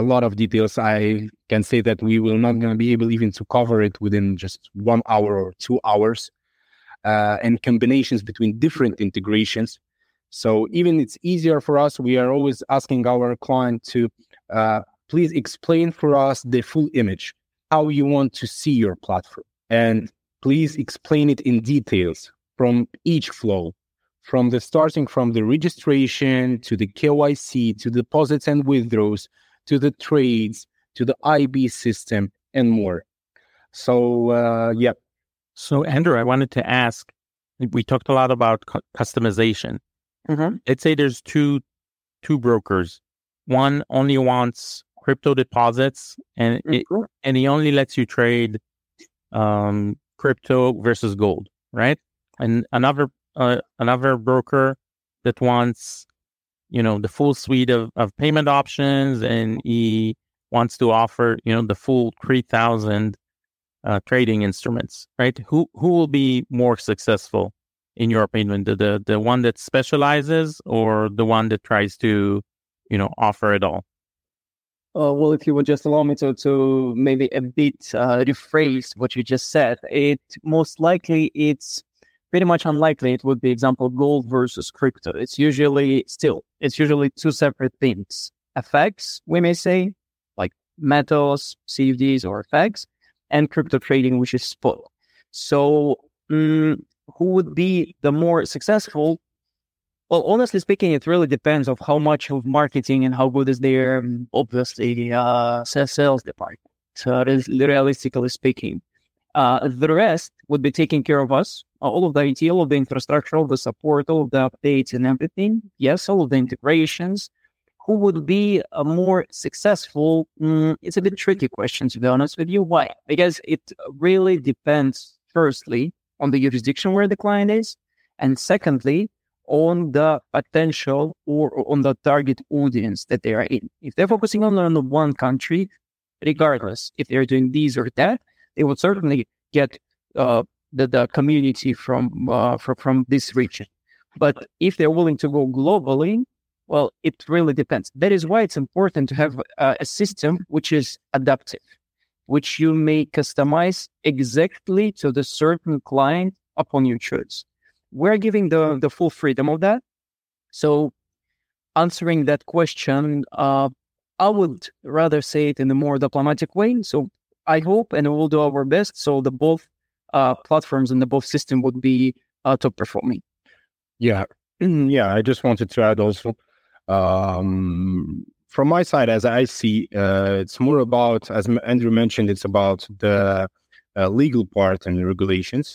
I can say that we will not going to be able even to cover it within just 1 hour or 2 hours, and combinations between different integrations. So even it's easier for us. We are always asking our client to please explain for us the full image, how you want to see your platform, and please explain it in details from each flow. From the registration to the KYC, to deposits and withdrawals, to the trades, to the IB system, and more. So, So, Andrew, I wanted to ask, we talked a lot about customization. Mm-hmm. Let's say there's two brokers. One only wants crypto deposits, and he only lets you trade crypto versus gold, right? And another broker that wants, the full suite of payment options, and he wants to offer, the full 3,000 trading instruments, right? Who will be more successful, in your opinion? The one that specializes, or the one that tries to, offer it all? Well, if you would just allow me to maybe a bit rephrase what you just said, it most likely it's pretty much unlikely it would be example gold versus crypto. It's usually two separate things. FX, we may say, like metals, CFDs or FX, and crypto trading, which is spot. So who would be the more successful? Well, honestly speaking, it really depends of how much of marketing and how good is their, obviously, sales department. So realistically speaking, the rest would be taking care of us, all of the IT, all of the infrastructure, all of the support, all of the updates and everything. Yes, all of the integrations. Who would be more successful? It's a bit tricky question, to be honest with you. Why? Because it really depends, firstly, on the jurisdiction where the client is, and secondly, on the potential or on the target audience that they are in. If they're focusing on one country, regardless if they're doing this or that, they will certainly get the community from this region. But if they're willing to go globally, well, it really depends. That is why it's important to have a system which is adaptive, which you may customize exactly to the certain client upon your choice. We're giving the full freedom of that. So answering that question, I would rather say it in a more diplomatic way. So I hope and we will do our best so the both platforms and the both system would be top performing. Yeah. I just wanted to add also, from my side, as I see, it's more about, as Andrew mentioned, it's about the legal part and the regulations.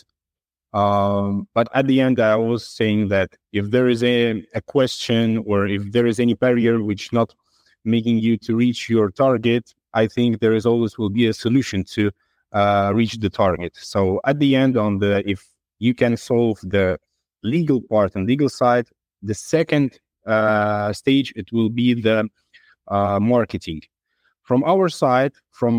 But at the end, I was saying that if there is a question or if there is any barrier which not making you to reach your target, I think there is always will be a solution to reach the target. So at the end, if you can solve the legal part and legal side, the second stage, it will be the marketing. From our side,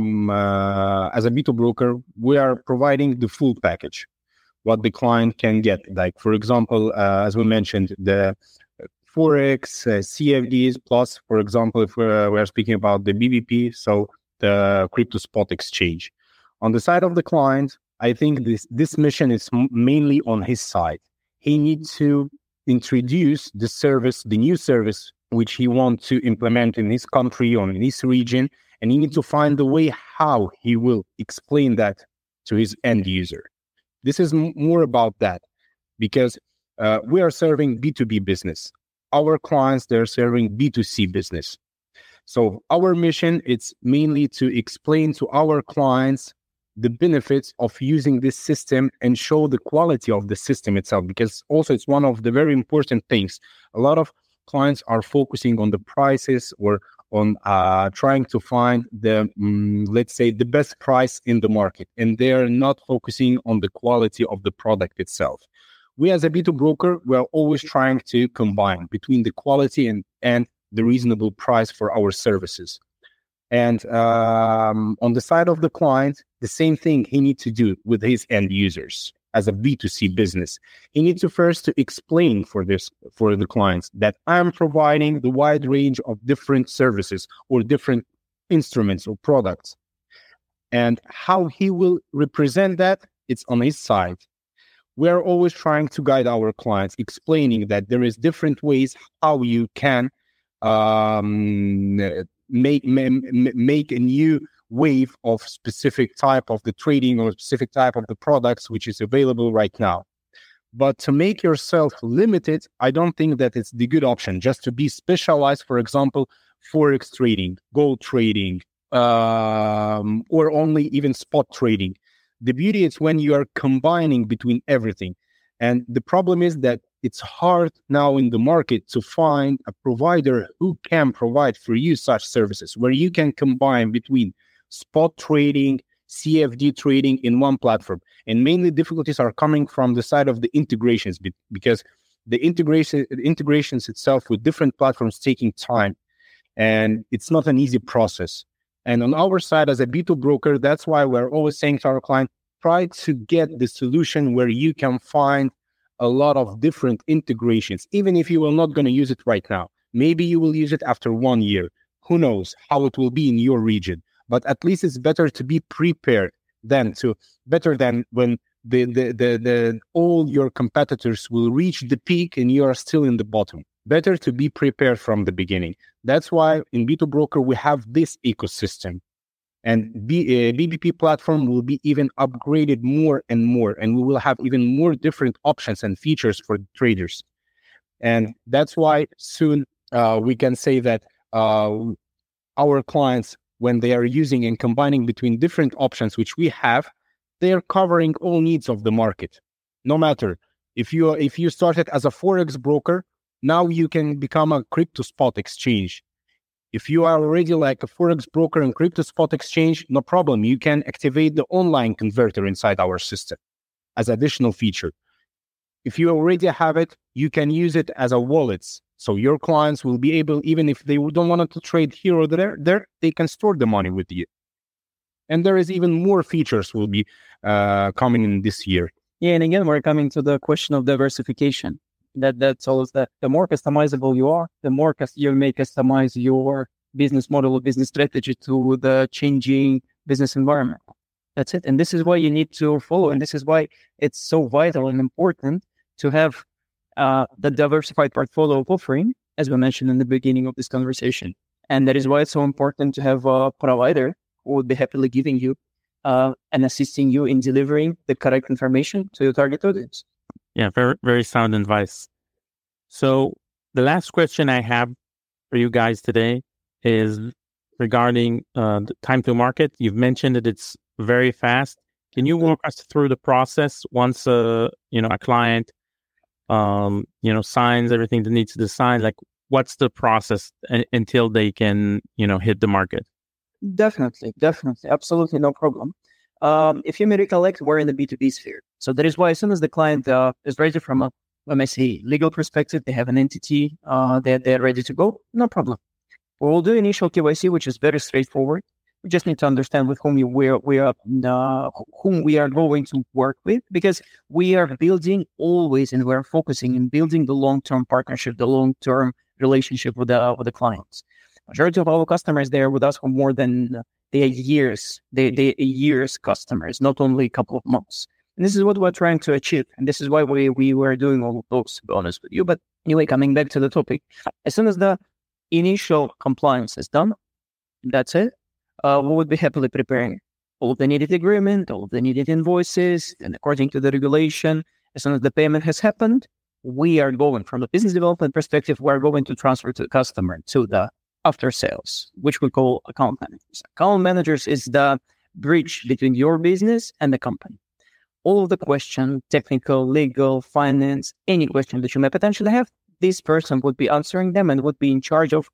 as a B2 broker, we are providing the full package, what the client can get. Like, for example, as we mentioned, the Forex, CFDs, plus, for example, if we're speaking about the BVP, so the crypto spot exchange. On the side of the client, I think this mission is mainly on his side. He needs to introduce the new service, which he wants to implement in his country or in his region, and he needs to find the way how he will explain that to his end user. This is more about that, because we are serving B2B business. Our clients, they're serving B2C business. So our mission, it's mainly to explain to our clients the benefits of using this system and show the quality of the system itself, because also it's one of the very important things. A lot of clients are focusing on the prices or on trying to find the, let's say, the best price in the market, and they're not focusing on the quality of the product itself. We as a B2 broker, we're always trying to combine between the quality and the reasonable price for our services. And on the side of the client, the same thing he needs to do with his end users. As a B2C business, he needs to first to explain for the clients that I'm providing the wide range of different services or different instruments or products, and how he will represent that, it's on his side. We're always trying to guide our clients, explaining that there is different ways how you can make a new wave of specific type of the trading or specific type of the products which is available right now. But to make yourself limited, I don't think that it's the good option. Just to be specialized, for example, Forex trading, gold trading, or only even spot trading. The beauty is when you are combining between everything. And the problem is that it's hard now in the market to find a provider who can provide for you such services, where you can combine between spot trading, CFD trading in one platform. And mainly difficulties are coming from the side of the integrations, because the integrations itself with different platforms taking time, and it's not an easy process. And on our side as a B2 broker, that's why we're always saying to our client, try to get the solution where you can find a lot of different integrations, even if you are not going to use it right now. Maybe you will use it after 1 year. Who knows how it will be in your region? But at least it's better to be prepared than when the all your competitors will reach the peak and you are still in the bottom. Better to be prepared from the beginning. That's why in B2Broker we have this ecosystem, and BBP platform will be even upgraded more and more, and we will have even more different options and features for traders. And that's why soon we can say that our clients, when they are using and combining between different options which we have, they are covering all needs of the market. No matter if you started as a forex broker, now you can become a crypto spot exchange. If you are already like a forex broker and crypto spot exchange, no problem. You can activate the online converter inside our system as additional feature. If you already have it, you can use it as a wallet. So your clients will be able, even if they don't want to trade here or there, they can store the money with you. And there is even more features will be coming in this year. Yeah, and again, we're coming to the question of diversification. That's always that the more customizable you are, the more you may customize your business model or business strategy to the changing business environment. That's it. And this is why you need to follow. And this is why it's so vital and important to have the diversified portfolio of offering, as we mentioned in the beginning of this conversation. And that is why it's so important to have a provider who would be happily giving you and assisting you in delivering the correct information to your target audience. Yeah, very, very sound advice. So the last question I have for you guys today is regarding the time to market. You've mentioned that it's very fast. Can you walk us through the process once a client signs everything that needs to sign? Like, what's the process until they can hit the market? Definitely, absolutely no problem. If you may recollect, we're in the B2B sphere. So that is why as soon as the client is ready from a, let me say, legal perspective, they have an entity, they're ready to go, no problem. We'll do initial KYC, which is very straightforward. We just need to understand with whom we are going to work with, because we are building always, and we're focusing in building the long-term partnership, the long-term relationship with the clients. Majority of our customers, they are with us for more than they are years. They years customers, not only a couple of months. And this is what we're trying to achieve. And this is why we were doing all of those, to be honest with you. But anyway, coming back to the topic, as soon as the initial compliance is done, that's it. We would be happily preparing all of the needed agreement, all of the needed invoices, and according to the regulation, as soon as the payment has happened, we are going, from the business development perspective, we're going to transfer to the customer, to the after sales, which we call account managers. Account managers is the bridge between your business and the company. All of the questions, technical, legal, finance, any question that you may potentially have, this person would be answering them and would be in charge of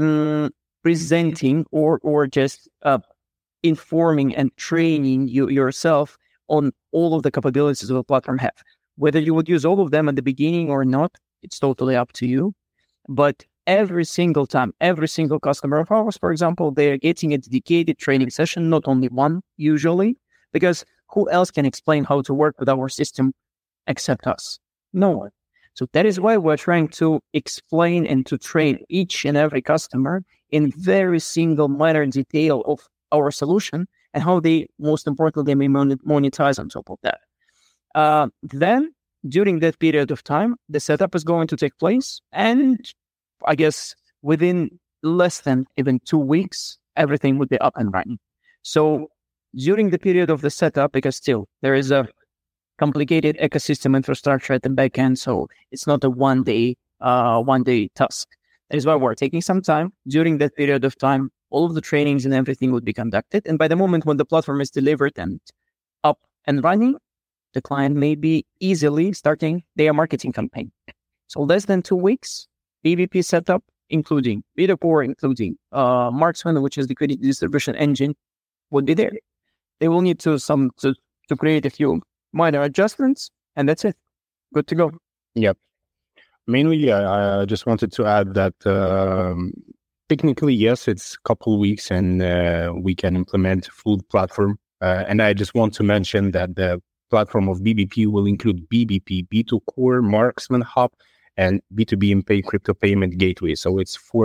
presenting or just informing and training you yourself on all of the capabilities of the platform have. Whether you would use all of them at the beginning or not, it's totally up to you. But every single time, every single customer of ours, for example, they are getting a dedicated training session, not only one usually, because who else can explain how to work with our system except us? No one. So that is why we're trying to explain and to train each and every customer in very single minor detail of our solution and how they, most importantly, may monetize on top of that. Then, during that period of time, the setup is going to take place, and I guess within less than even 2 weeks, everything would be up and running. So during the period of the setup, because still there is a complicated ecosystem infrastructure at the back end, so it's not a one day task. That is why we're taking some time. During that period of time, all of the trainings and everything would be conducted. And by the moment when the platform is delivered and up and running, the client may be easily starting their marketing campaign. So less than 2 weeks, BBP setup, including B2Core, including Marksman, which is the liquidity distribution engine, would be there. They will need to create a few minor adjustments, and that's it. Good to go. Yep. Mainly, I just wanted to add that technically, yes, it's a couple of weeks and we can implement full platform. And I just want to mention that the platform of BBP will include BBP, B2Core, Marksman Hub, and B2B and Pay crypto payment gateway. So it's for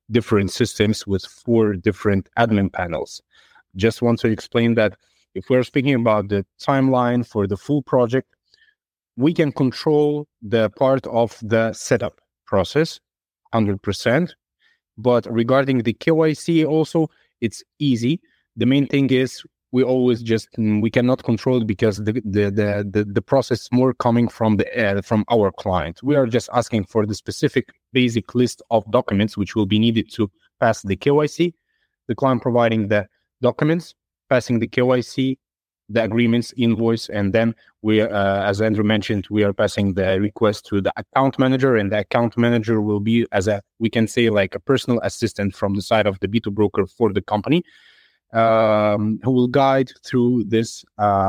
different systems with 4 different admin panels. Just want to explain that if we're speaking about the timeline for the full project, we can control the part of the setup process 100%. But regarding the KYC also, it's easy. The main thing is we cannot control it because the process is more coming from our client. We are just asking for the specific basic list of documents which will be needed to pass the KYC. The client providing the documents, passing the KYC, the agreements, invoice, and then we, as Andrew mentioned, we are passing the request to the account manager, and the account manager will be we can say like a personal assistant from the side of the B2 broker for the company, who will guide through this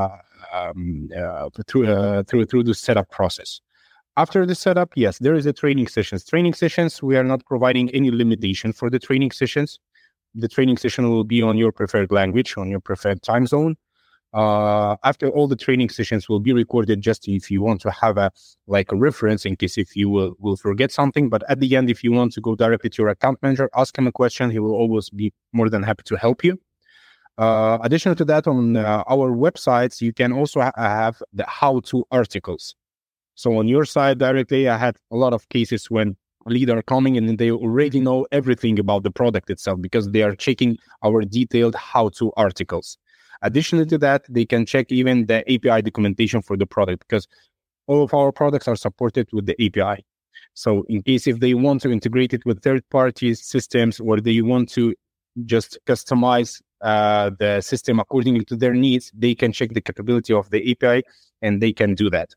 through the setup process. After the setup, yes, there is a training sessions. Training sessions, we are not providing any limitation for the training sessions. The training session will be on your preferred language, on your preferred time zone. After all the training sessions will be recorded, just if you want to have a reference in case if you will forget something. But at the end, if you want to go directly to your account manager, ask him a question, he will always be more than happy to help you. Additional to that, on our websites, you can also have the how-to articles. So on your side directly, I had a lot of cases when leads are coming and they already know everything about the product itself because they are checking our detailed how-to articles. Additionally to that, they can check even the API documentation for the product because all of our products are supported with the API. So in case if they want to integrate it with third-party systems or they want to just customize the system according to their needs, they can check the capability of the API and they can do that.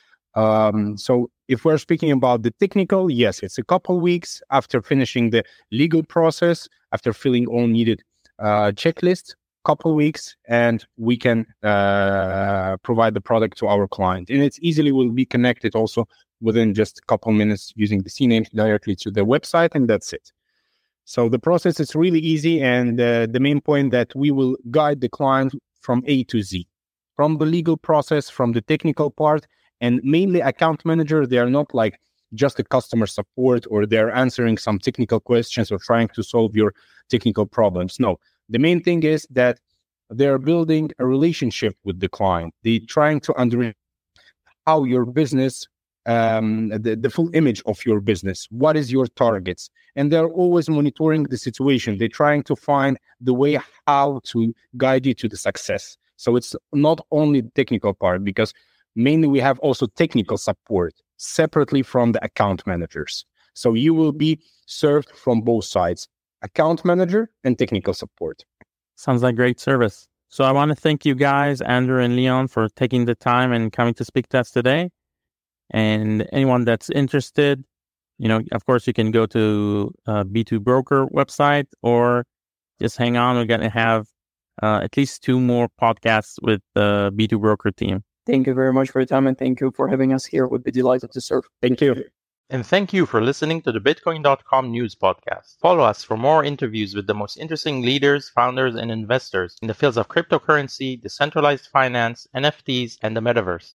So if we're speaking about the technical, yes, it's a couple weeks after finishing the legal process, after filling all needed checklist, couple weeks, and we can provide the product to our client. And it's easily will be connected also within just a couple minutes using the CNAME directly to the website, and that's it. So the process is really easy, and the main point that we will guide the client from A to Z, from the legal process, from the technical part, and mainly account manager. They are not like just a customer support or they're answering some technical questions or trying to solve your technical problems. No, the main thing is that they're building a relationship with the client. They're trying to understand how your business, the full image of your business, what is your targets, and they're always monitoring the situation. They're trying to find the way how to guide you to the success. So it's not only the technical part, because mainly we have also technical support separately from the account managers. So you will be served from both sides, account manager and technical support. Sounds like great service. So I want to thank you guys, Andrew and Leon, for taking the time and coming to speak to us today. And anyone that's interested, of course, you can go to B2 Broker website or just hang on. We're going to have at least 2 more podcasts with the B2 Broker team. Thank you very much for your time, and thank you for having us here. We'd be delighted to serve. Thank you. And thank you for listening to the Bitcoin.com news podcast. Follow us for more interviews with the most interesting leaders, founders, and investors in the fields of cryptocurrency, decentralized finance, NFTs, and the metaverse.